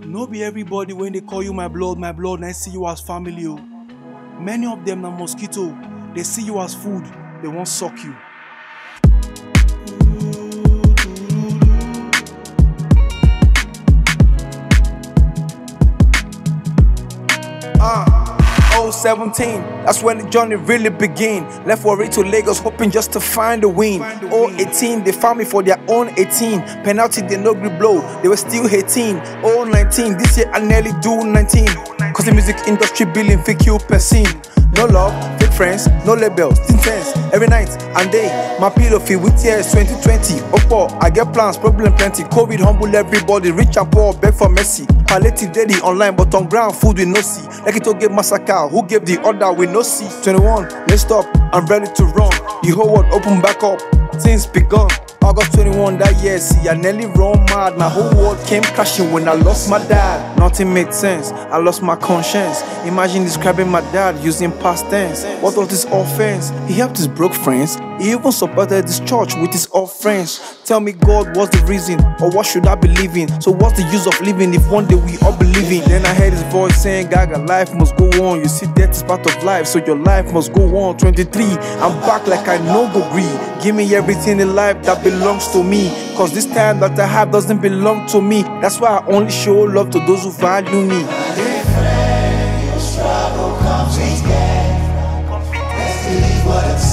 No be everybody when they call you my blood, and see you as family. Oh. Many of them na mosquito. They see you as food. They won't suck you. Oh, 17, that's when the journey really began. Left Warri to Lagos, hoping just to find a win. Oh, 18, they found me for their own 18. Penalty, they no grip blow, they were still 18. Oh, 19, this year I nearly do 19. Cause the music industry billing fake you per scene. No love, fake friends, no labels, intense. Every night and day, my pillow filled with tears. 2020, oh poor, I get plans, problem plenty. COVID humble everybody, rich and poor, beg for mercy. Palliative daily online, but on ground food we no see. Like it all gave massacre, who gave the order we no see. 21, let's stop, I'm ready to run. The whole world open back up, things begun. August 21 that year, see I nearly run mad. My whole world came crashing when I lost my dad. Nothing made sense, I lost my conscience. Imagine describing my dad using past tense. What was his offense? He helped his broke friends. He even supported this church with his friends. Tell me God, what's the reason? Or what should I believe in? So what's the use of living if one day we all believe in? Then I heard his voice saying, Gaga, life must go on. You see, death is part of life, so your life must go on. 23, I'm back like I no go agree. Give me everything in life that belongs to me. Cause this time that I have doesn't belong to me. That's why I only show love to those who value me. Your struggle comes again. Let's believe what it's